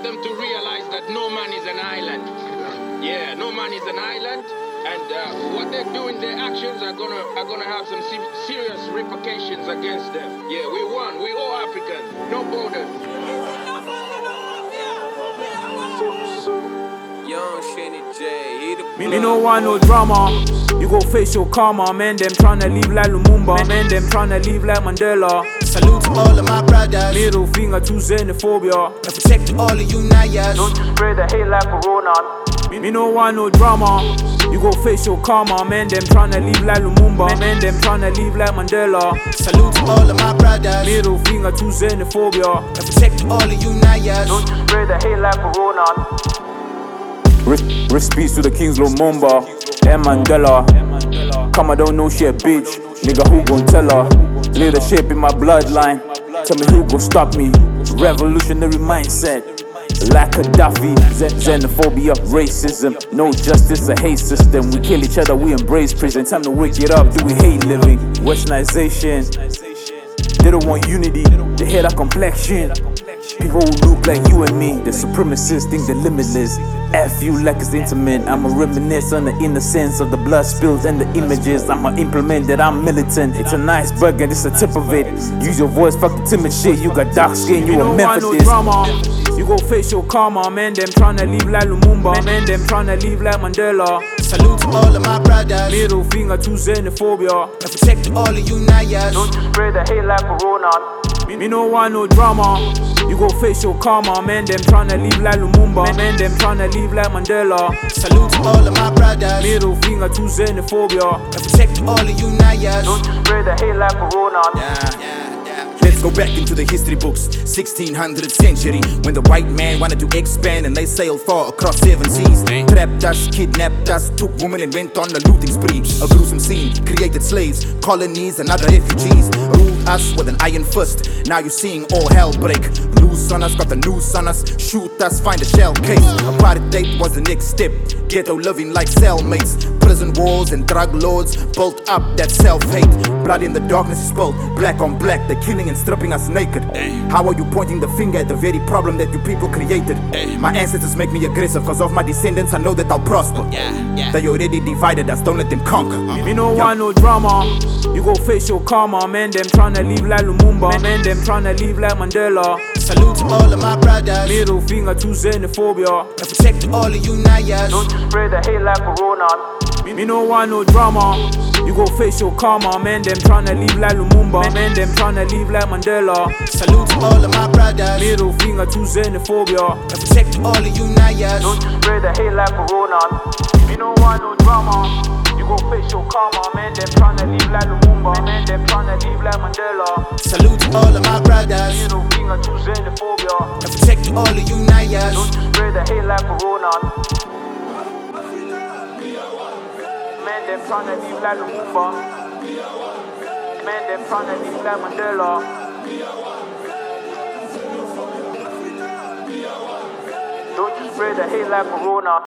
them to realize that no man is an island. Yeah, no man is an island. And what they're doing, their actions are gonna have some serious repercussions against them. Yeah, we won. We all Africans. No borders. Young Shanny J, Me no want no drama. You go face your karma. Man, them tryna leave like Lumumba. Man, them tryna leave like Mandela. Salute to all of my brothers. Middle finger to xenophobia. And protect all of you Nayas. Don't you spread the hate like Corona. Me no want no drama. You go face your karma. Man, them tryna leave like Lumumba. Man, them tryna leave like Mandela. Salute to all of my brothers. Middle finger to xenophobia. And protect all of you Nayas. Don't you spread the hate like Corona. Rest peace to the Kings Lumumba and Mandela. Come, I don't know shit, bitch. Nigga, who gon' tell her? Leadership in my bloodline. Tell me who gon' stop me? Revolutionary mindset. Like Gaddafi, xenophobia, racism. No justice, a hate system. We kill each other, we embrace prison. Time to wake it up, do we hate living? Westernization. They don't want unity, they hate our complexion. People who look like you and me, the supremacists think they're limitless. F you like it's intimate. I'ma reminisce on the innocence of the blood spills and the images. I'ma implement that I'm militant. It's an iceberg and it's a tip of it. Use your voice, fuck the timid shit. You got dark skin, you a Methodist. You go face your karma. Man, them tryna leave like Lumumba. Man, them tryna leave like Mandela. Salute to all of my brothers. Middle finger to xenophobia. And protect all of you Nayas. Don't you spread the hate like Corona. Me no want no drama. You go face your karma. Man, them tryna leave like Lumumba. Man, them tryna leave like Mandela. Salute to all of my brothers. Middle finger to xenophobia. And protect all of you Nayas. Don't you spread the hate like Corona. Let's go back into the history books, 1600th century, when the white man wanted to expand and they sailed far across 7 seas. Trapped us, kidnapped us, took women and went on a looting spree. A gruesome scene, created slaves, colonies and other refugees. Ruled us with an iron fist, now you're seeing all hell break. Loose on us, got the noose on us, shoot us, find a shell case. Apartheid was the next step, ghetto living like cellmates. Prison walls and drug lords built up that self-hate. Blood in the darkness is spilled, black on black, they're killing and stripping us naked. How are you pointing the finger at the very problem that you people created? My ancestors make me aggressive, cause of my descendants I know that I'll prosper. They already divided us, don't let them conquer. Me no want no drama. You go face your karma. Man, them tryna leave like Lumumba. Man, them tryna leave like Mandela. Salute to all of my brothers. Middle finger to xenophobia. And protect all of you Nayas. Don't you spread the hate like Corona. Me no want no drama. You go face your karma. Man, them tryna leave like Lumumba. Man, them tryna leave like Mandela. Salute to all of my brothers. Middle finger to xenophobia. And protect all of you Nayas. Don't you spread the hate like Corona. Me no want no drama. You go face your karma. Man, them tryna leave like Lumumba. Man, them tryna leave like Mandela. Salute to all of my brothers. Middle finger to xenophobia. And protect all of you Nayas. Don't you spread the hate like Corona. Man, them tryna leave like Lumumba. Man, them tryna leave like Mandela. Don't you spread the hate like Corona.